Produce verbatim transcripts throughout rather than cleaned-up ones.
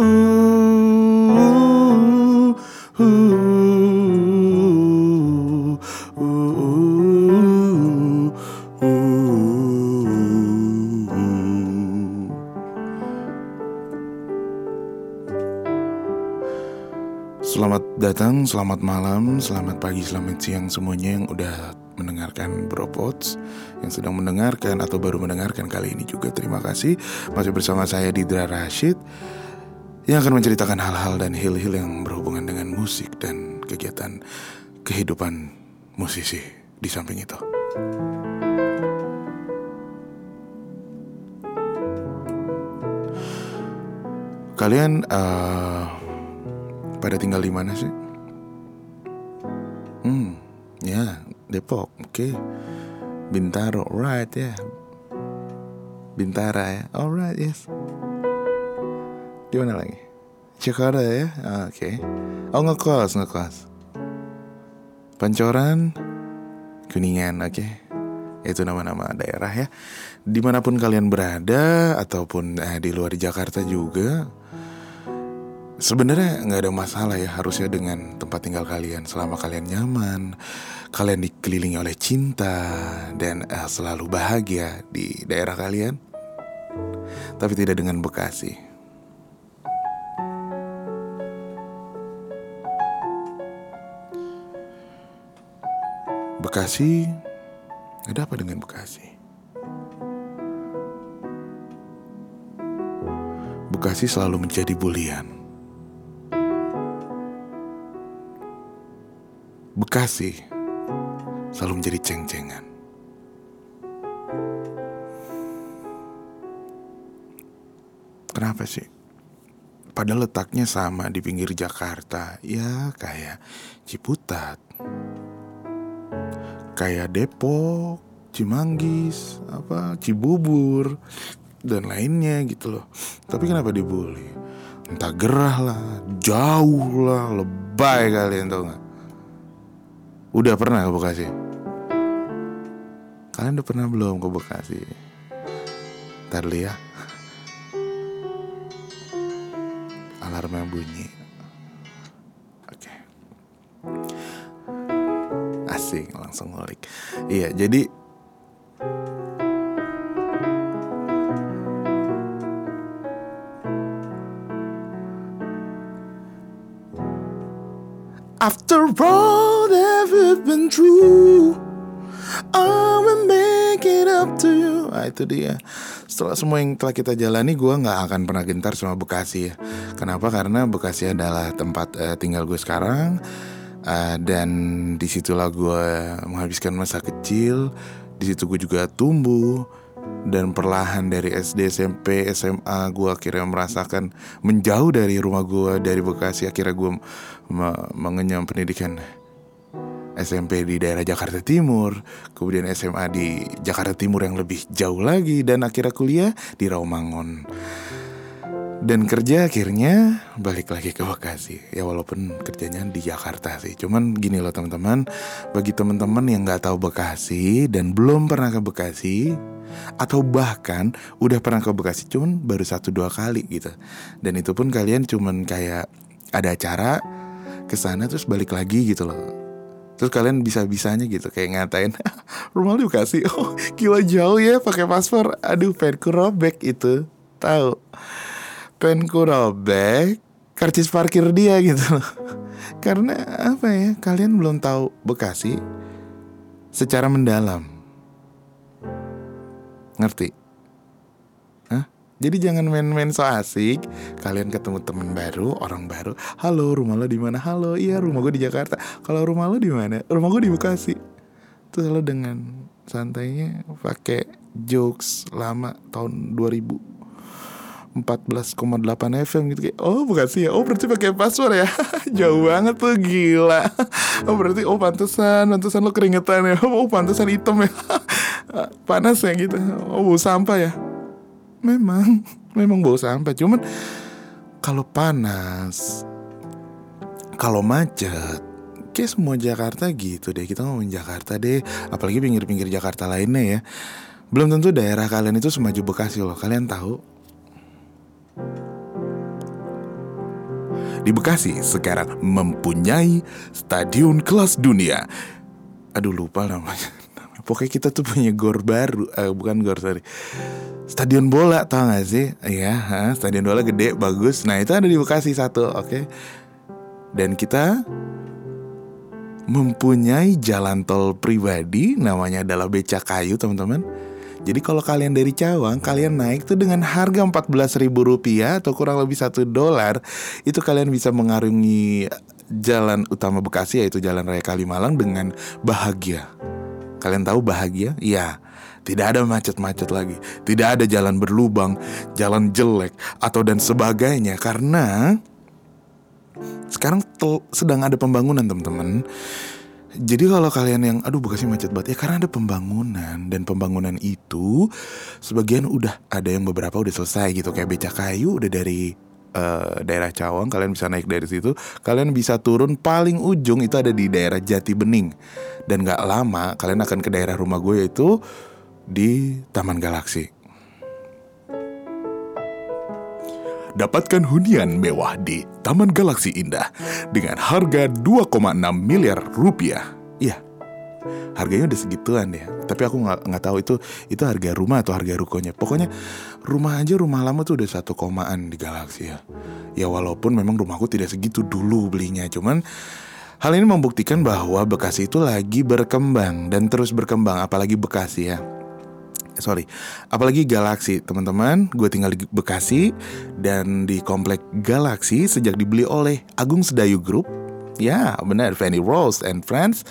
Selamat datang, selamat malam, selamat pagi, selamat siang semuanya yang udah mendengarkan Bropods, yang sedang mendengarkan atau baru mendengarkan kali ini juga. Terima kasih. Masih bersama saya Didra Rashid yang akan menceritakan hal-hal dan hil-hil yang berhubungan dengan musik dan kegiatan kehidupan musisi di samping itu. Kalian uh, pada tinggal di mana sih? Hmm, ya Depok, oke. Okay. Bintaro, right ya. Yeah. Bintara ya, alright yes. Di mana lagi? Jakarta ya, ah, oke. Okay. Oh ngekos, ngekos. Pancoran, Kuningan, oke. Okay. Itu nama-nama daerah ya. Dimanapun kalian berada ataupun eh, di luar Jakarta juga. Sebenarnya nggak ada masalah ya harusnya dengan tempat tinggal kalian. Selama kalian nyaman, kalian dikelilingi oleh cinta dan eh, selalu bahagia di daerah kalian. Tapi tidak dengan Bekasi. Bekasi, ada apa dengan Bekasi? Bekasi selalu menjadi bulian. Bekasi selalu menjadi ceng-cengan. Kenapa sih? Padahal letaknya sama di pinggir Jakarta. Ya kayak Ciputat, kayak Depok, Cimanggis, apa Cibubur dan lainnya gitu loh. Tapi kenapa dibully? Entah gerah lah, jauh lah, lebay kalian tau gak? Udah pernah ke Bekasi? Kalian udah pernah belum ke Bekasi? Ntar dulu ya. Alarmnya bunyi. Oke. Asik, langsung ngulik. Iya, jadi after all that we've been through, I will make it up to you. Nah itu dia. Setelah semua yang telah kita jalani, gue gak akan pernah gentar sama Bekasi ya. Kenapa? Karena Bekasi adalah tempat uh, tinggal gue sekarang, uh, dan disitulah gue menghabiskan masa kecil. Disitu gue juga tumbuh. Dan perlahan dari S D, S M P, S M A gue akhirnya merasakan menjauh dari rumah gue, dari Bekasi. Akhirnya gue me- mengenyam pendidikan S M P di daerah Jakarta Timur, kemudian S M A di Jakarta Timur yang lebih jauh lagi, dan akhirnya kuliah di Rawamangun. Dan kerja akhirnya balik lagi ke Bekasi. Ya walaupun kerjanya di Jakarta sih. Cuman gini loh teman-teman, bagi teman-teman yang gak tahu Bekasi dan belum pernah ke Bekasi, atau bahkan udah pernah ke Bekasi cuman baru satu dua kali gitu, dan itu pun kalian cuman kayak ada acara kesana terus balik lagi gitu loh. Terus kalian bisa-bisanya gitu kayak ngatain rumah lu di Bekasi, oh gila jauh ya pakai paspor. Aduh pengen ku robek itu, tahu pengen ku robek karcis parkir dia gitu loh. Karena apa ya, kalian belum tahu Bekasi secara mendalam. Ngerti? Hah? Jadi jangan main-main so asik. Kalian ketemu teman baru, orang baru. Halo, rumah lo di mana? Halo, iya rumah gue di Jakarta. Kalau rumah lo di mana? Rumah gue di Bekasi. Terus lo dengan santainya pakai jokes lama tahun dua ribu empat belas koma delapan F M gitu kayak, oh Bekasi ya. Oh berarti pakai paspor ya. Jauh banget tuh, gila. Oh berarti oh pantesan, pantesan lo keringetan ya. Oh pantesan hitam ya. Panas ya gitu. Oh bau sampah ya. Memang Memang bau sampah. Cuman kalau panas, kalau macet, kayak semua Jakarta gitu deh. Kita ngomongin Jakarta deh. Apalagi pinggir-pinggir Jakarta lainnya ya. Belum tentu daerah kalian itu semaju Bekasi loh. Kalian tahu? di Bekasi sekarang mempunyai stadion kelas dunia. Aduh lupa namanya. Pokoknya kita tuh punya gor baru, eh, bukan gor sorry, stadion bola, tau gak sih? Iya, ha, stadion bola gede, bagus. Nah itu ada di Bekasi satu, oke. Okay? Dan kita mempunyai jalan tol pribadi, namanya adalah Becak Kayu, teman-teman. Jadi kalau kalian dari Cawang, kalian naik tuh dengan harga empat belas ribu rupiah atau kurang lebih satu dolar, itu kalian bisa mengarungi jalan utama Bekasi, yaitu Jalan Raya Kalimalang dengan bahagia. Kalian tahu bahagia? Iya. Tidak ada macet-macet lagi. Tidak ada jalan berlubang, jalan jelek, atau dan sebagainya. Karena sekarang tel- sedang ada pembangunan, teman-teman. Jadi kalau kalian yang aduh Bekasi macet banget, ya karena ada pembangunan. Dan pembangunan itu sebagian udah, ada yang beberapa udah selesai gitu. Kayak Becak Kayu udah dari uh, daerah Cawang, kalian bisa naik dari situ. Kalian bisa turun paling ujung itu ada di daerah Jati Bening. Dan gak lama kalian akan ke daerah rumah gue, yaitu di Taman Galaksi. Dapatkan hunian mewah di Taman Galaksi Indah dengan harga dua koma enam miliar rupiah. Iya, harganya udah segituan ya. Tapi aku gak, gak tahu itu itu harga rumah atau harga rukonya. Pokoknya rumah aja, rumah lama tuh udah satu komaan di Galaksi ya. Ya walaupun memang rumahku tidak segitu dulu belinya, cuman hal ini membuktikan bahwa Bekasi itu lagi berkembang dan terus berkembang. Apalagi Bekasi ya, sorry, apalagi Galaksi, teman-teman. Gue tinggal di Bekasi dan di komplek Galaksi sejak dibeli oleh Agung Sedayu Group. Ya benar, Fanny Rose and Friends.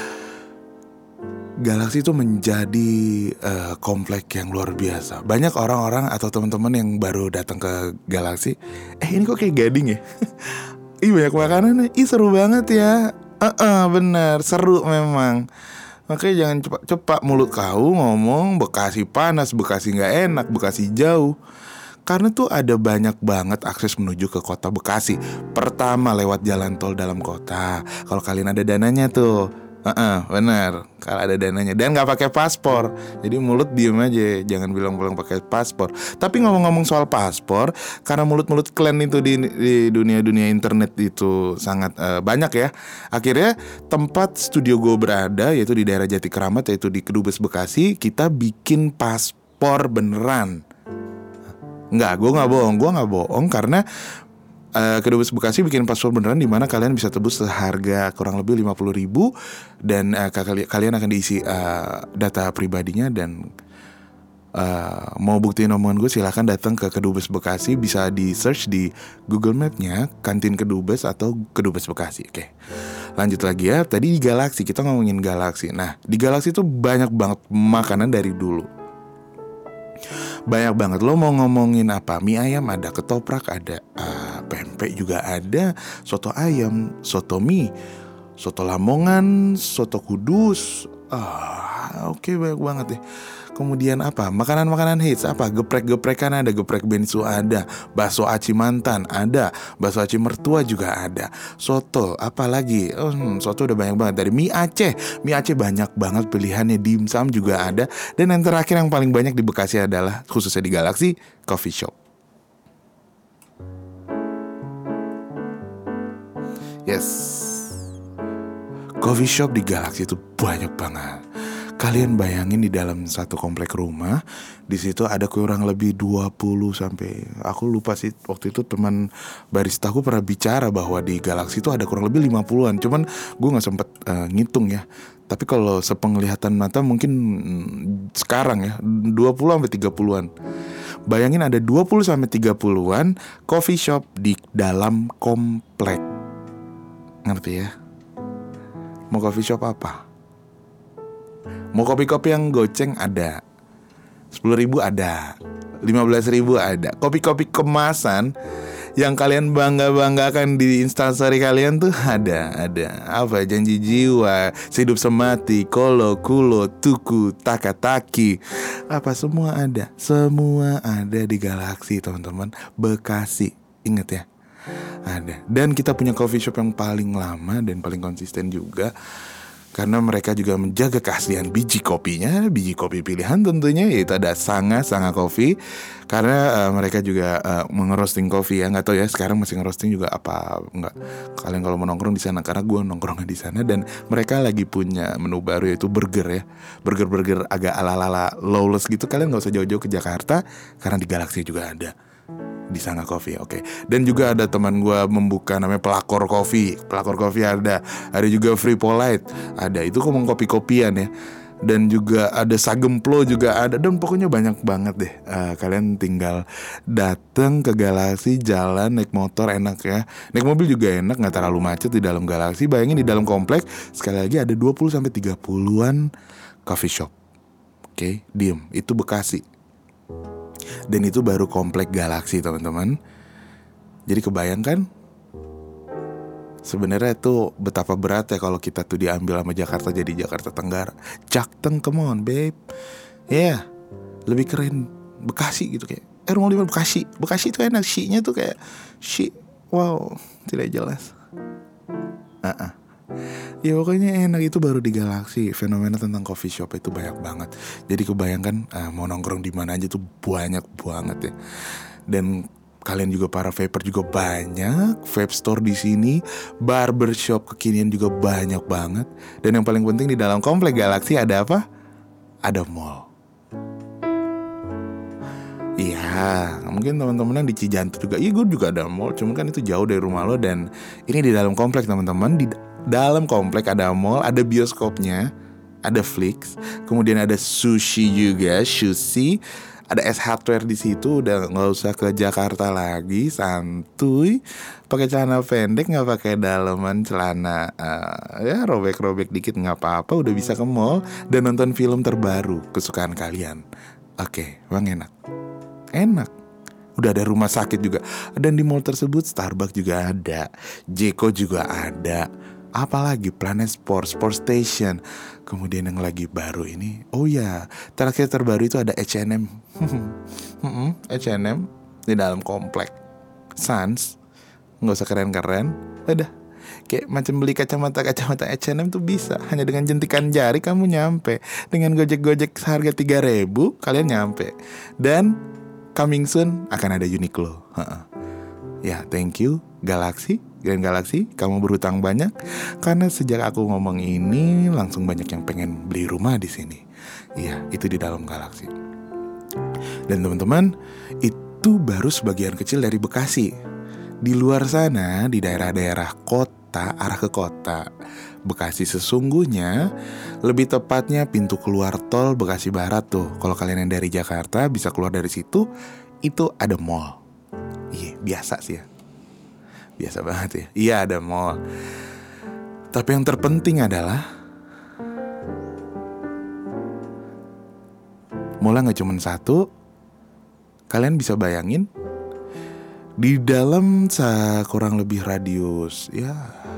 Galaksi itu menjadi uh, komplek yang luar biasa. Banyak orang-orang atau teman-teman yang baru datang ke Galaksi, eh ini kok kayak Gading ya. Ih banyak makanan, ih seru banget ya. Uh-uh, bener, seru memang. Makanya jangan cepat-cepat mulut kau ngomong Bekasi panas, Bekasi gak enak, Bekasi jauh. Karena tuh ada banyak banget akses menuju ke kota Bekasi. Pertama lewat jalan tol dalam kota. Kalau kalian ada dananya tuh, Uh-uh, benar, kalau ada dananya. Dan gak pakai paspor. Jadi mulut diem aja, jangan bilang-bilang pakai paspor. Tapi ngomong-ngomong soal paspor, karena mulut-mulut klan itu di, di dunia-dunia internet itu sangat uh, banyak ya. Akhirnya tempat studio gue berada, yaitu di daerah Jati Keramat, yaitu di Kedubes Bekasi, kita bikin paspor beneran. Enggak, gue gak bohong, gue gak bohong karena Uh, Kedubes Bekasi bikin paspor beneran, di mana kalian bisa tebus seharga kurang lebih lima puluh ribu. Dan uh, kali- kalian akan diisi uh, data pribadinya. Dan uh, mau buktiin omongan gue, silahkan datang ke Kedubes Bekasi. Bisa di search di Google Map-nya Kantin Kedubes atau Kedubes Bekasi. Oke, lanjut lagi ya. Tadi di Galaksi, kita ngomongin Galaksi. Nah di Galaksi itu banyak banget makanan dari dulu. Banyak banget. Lo mau ngomongin apa? Mie ayam ada, ketoprak ada, uh, pempek juga ada, soto ayam, soto mie, soto Lamongan, soto Kudus. Ah, oke, okay, banyak banget deh. Kemudian apa? Makanan-makanan hits apa? Geprek-geprekan ada, geprek bensu ada, bakso aci mantan ada, bakso aci mertua juga ada. Soto, apalagi? Oh, hmm, soto udah banyak banget. Dari mie Aceh, mie Aceh banyak banget pilihannya. Dimsum juga ada. Dan yang terakhir yang paling banyak di Bekasi adalah, khususnya di Galaksi, coffee shop. Yes, coffee shop di Galaksi itu banyak banget. Kalian bayangin di dalam satu komplek rumah, di situ ada kurang lebih dua puluh sampai, aku lupa sih waktu itu teman baristaku pernah bicara bahwa di Galaksi itu ada kurang lebih lima puluhan. Cuman gue enggak sempat uh, ngitung ya. Tapi kalau sepenglihatan mata mungkin mm, sekarang ya dua puluh sampai tiga puluhan. Bayangin ada dua puluh sampai tiga puluhan coffee shop di dalam komplek. Ngerti ya? Mau coffee shop apa? Mau kopi-kopi yang goceng ada, sepuluh ribu ada, lima belas ribu ada. Kopi-kopi kemasan yang kalian bangga-banggakan di instastory kalian tuh ada. Ada apa? Janji jiwa, sehidup semati, kolo, kulo, tuku, taka-taki. Apa semua ada. Semua ada di Galaksi, teman-teman. Bekasi, ingat ya, ada. Dan kita punya coffee shop yang paling lama dan paling konsisten juga. karena mereka juga menjaga keaslian biji kopinya, biji kopi pilihan tentunya, yaitu ada Sanga Sanga Coffee. Karena uh, mereka juga uh, mengerosting kopi ya, nggak tahu ya sekarang masih ngerosting juga apa nggak. Kalian kalau mau nongkrong di sana, karena gue nongkrongnya di sana, dan mereka lagi punya menu baru yaitu burger ya, burger-burger agak ala-ala lawless gitu. Kalian nggak usah jauh-jauh ke Jakarta, karena di Galaxy juga ada. Di Sanga Coffee, oke. Okay. Dan juga ada teman gue membuka namanya Pelakor Coffee. Pelakor Coffee ada. Ada juga Free Polite. Ada, itu ngomong kopi-kopian ya. Dan juga ada Sagemplo juga ada. Dan pokoknya banyak banget deh. uh, Kalian tinggal datang ke Galaxy, jalan, naik motor enak ya. Naik mobil juga enak, gak terlalu macet di dalam Galaxy. Bayangin di dalam komplek, sekali lagi ada dua puluh sampai tiga puluhan coffee shop. Oke, okay, diem. Itu Bekasi. Dan itu baru komplek Galaxy teman-teman. Jadi kebayangkan sebenarnya itu betapa berat ya kalau kita tuh diambil sama Jakarta jadi Jakarta Tenggara. Jakteng, come on babe. Ya yeah, lebih keren Bekasi gitu kayak Eh rumah lima Bekasi. Bekasi itu enak, she-nya tuh kayak she, wow, tidak jelas. uh-uh. Ya pokoknya enak, itu baru di Galaxy. Fenomena tentang coffee shop itu banyak banget. Jadi kebayangkan uh, mau nongkrong di mana aja tuh banyak banget ya. Dan kalian juga para vaper juga banyak. Vape store di sini, barbershop kekinian juga banyak banget. Dan yang paling penting di dalam komplek Galaxy ada apa? Ada mall. Iya, mungkin teman-teman yang di Cijantung juga. Iya, gue juga ada mall, cuman kan itu jauh dari rumah lo. Dan ini di dalam komplek teman-teman. Di dalam komplek ada mall, ada bioskopnya, ada Flix, kemudian ada sushi juga, sushi. Ada S Hardware di situ, udah nggak usah ke Jakarta lagi, santuy, pakai celana pendek, nggak pakai daleman celana, uh, ya robek-robek dikit nggak apa-apa, udah bisa ke mall dan nonton film terbaru kesukaan kalian. Oke, bang, enak. Enak. Udah ada rumah sakit juga. Dan di mall tersebut Starbucks juga ada, Jeko juga ada. Apalagi Planet Sport, Sport Station. Kemudian yang lagi baru ini, oh ya, terakhir terbaru itu ada H and M. H and M di dalam komplek Sans. Nggak usah keren-keren, udah kayak macam beli kacamata-kacamata H and M tuh bisa. Hanya dengan jentikan jari kamu nyampe. Dengan gojek-gojek seharga tiga ribu kalian nyampe. Dan coming soon akan ada Uniqlo. Ya, thank you Galaxy, Grand Galaxy, kamu berhutang banyak. Karena sejak aku ngomong ini langsung banyak yang pengen beli rumah di sini. Iya, itu di dalam Galaxy. Dan teman-teman, itu baru sebagian kecil dari Bekasi. Di luar sana, di daerah-daerah kota, arah ke kota Bekasi sesungguhnya, lebih tepatnya pintu keluar tol Bekasi Barat tuh. Kalau kalian yang dari Jakarta bisa keluar dari situ, itu ada mall. Iya, biasa sih ya. Biasa banget ya. Iya, ada mall. Tapi yang terpenting adalah mallnya gak cuma satu. Kalian bisa bayangin, di dalam kurang lebih radius ya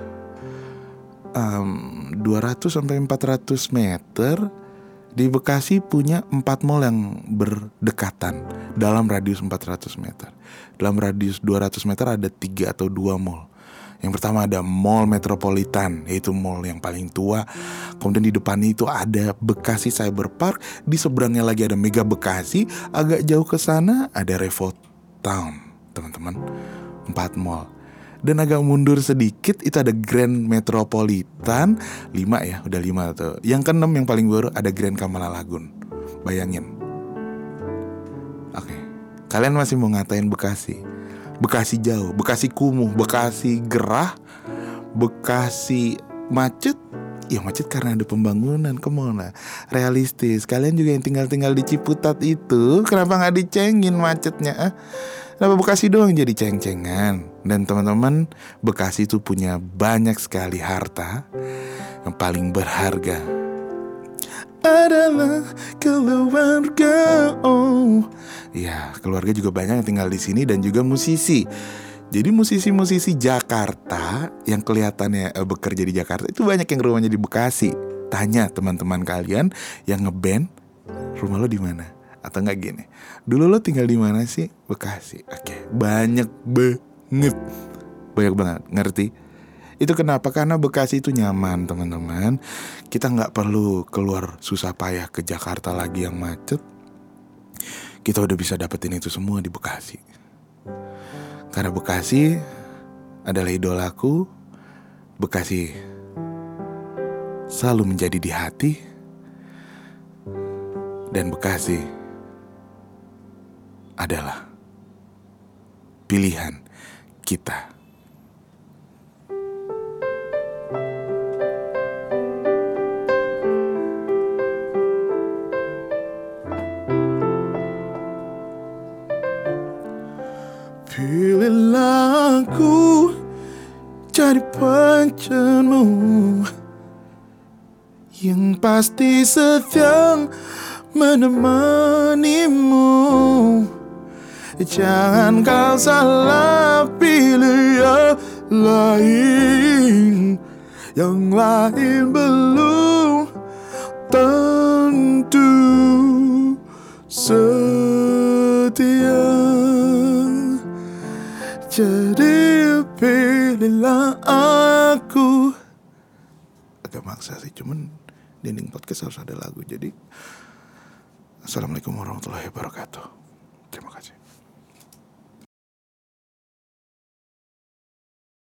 um, dua ratus sampai empat ratus meter, di Bekasi punya empat mall yang berdekatan dalam radius empat ratus meter. Dalam radius dua ratus meter ada tiga atau dua mall. Yang pertama ada Mall Metropolitan, yaitu mall yang paling tua. Kemudian di depannya itu ada Bekasi Cyber Park. Di seberangnya lagi ada Mega Bekasi. Agak jauh ke sana ada Revo Town, teman-teman. Empat mall. Dan agak mundur sedikit itu ada Grand Metropolitan. Lima ya, udah lima tuh. Yang keenam yang paling baru ada Grand Kamala Lagoon. Bayangin. Oke, kalian masih mau ngatain Bekasi? Bekasi jauh, Bekasi kumuh, Bekasi gerah, Bekasi macet. Ya macet karena ada pembangunan, kemana? Realistis. Kalian juga yang tinggal-tinggal di Ciputat itu, kenapa gak dicengin macetnya? Ah? Kenapa Bekasi doang jadi ceng-cengan? Dan teman-teman, Bekasi itu punya banyak sekali harta. Yang paling berharga adalah keluarga. Oh, ya, keluarga juga banyak yang tinggal di sini dan juga musisi. Jadi musisi-musisi Jakarta yang kelihatannya eh, bekerja di Jakarta itu banyak yang rumahnya di Bekasi. Tanya teman-teman kalian yang ngeband, rumah lo di mana? Atau enggak gini, dulu lo tinggal di mana sih? Bekasi. Oke, banyak banget, banyak banget. Ngerti? Itu kenapa? Karena Bekasi itu nyaman teman-teman. Kita gak perlu keluar susah payah ke Jakarta lagi yang macet. Kita udah bisa dapetin itu semua di Bekasi. Karena Bekasi adalah idolaku. Bekasi selalu menjadi di hati. Dan Bekasi adalah pilihan kita. Pilihlah aku jadi pencenmu, yang pasti setia menemanimu. Jangan kau salah pilih yang lain, yang lain belum tentu setia. Jadi pilihlah aku. Agak maksa sih, cuman di ending podcast harus ada lagu. Jadi assalamualaikum warahmatullahi wabarakatuh.